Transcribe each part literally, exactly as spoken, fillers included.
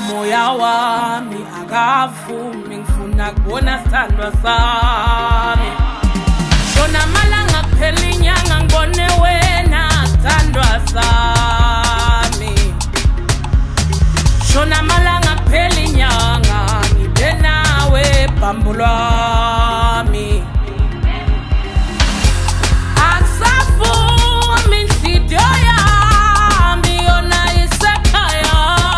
moya wami akavumi ngifuna kubona sithandwa sami shona malanga kuphela inyanga ngibone wena sithandwa sami shona malanga kuphela inyanga ngibe nawe bhambu lwami akusavumi inhliziyo yami yona isekhaya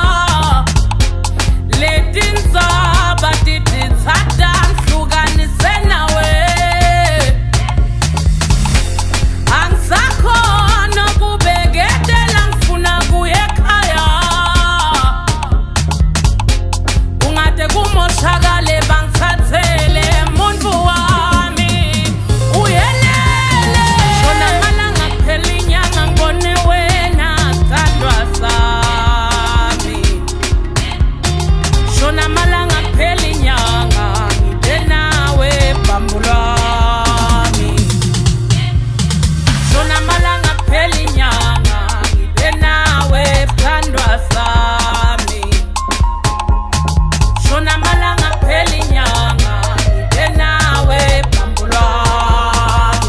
leti ndzaba tititsata ngihlukanise nawe angisakhona ukubeketela ngifuna kuya ekhaya ungade kumoshakale bangithathele muntu wami uyelele shona malanga kuphela inyanga ngibone wena sithandwa sami shona malanga kuphela inyanga ngibe nawe bhambu lwami shona malanga kuphela inyanga ngibe nawe sithandwa sami shona malanga kuphela inyanga ngibe nawe bhambu lwami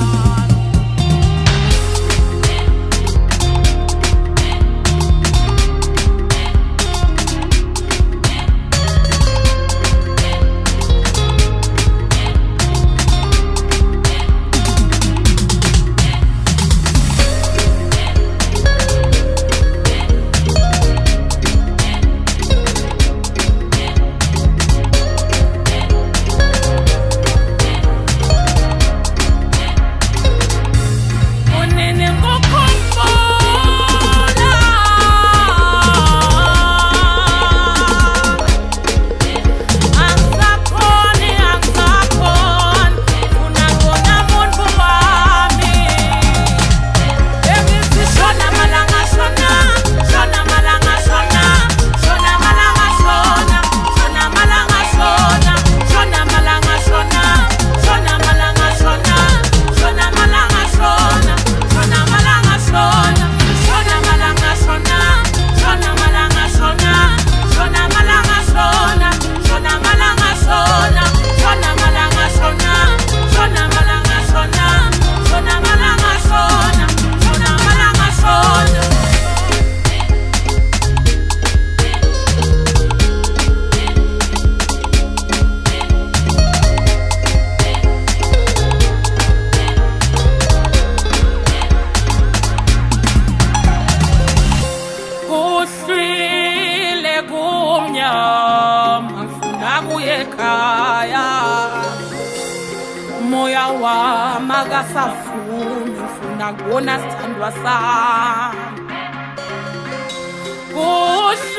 unene ngukhumbula angisakhoni angisakhoni funa kona muntu wami engithi shona malanga shona shona malanga shona shona malanga shona shona malanga shona shona malanga shona shona malanga shona shona malanga shona shona malanga shona shona malanga shona shona malanga shona shona malanga shona shona malanga shona shona malanga shona shona malanga shona shona malanga shona shona malanga shona kuhlwile kumnyama ngifuna kuya ekhaya moya wami akasavumi ngifuna kubona sithandwa sami kuhlwile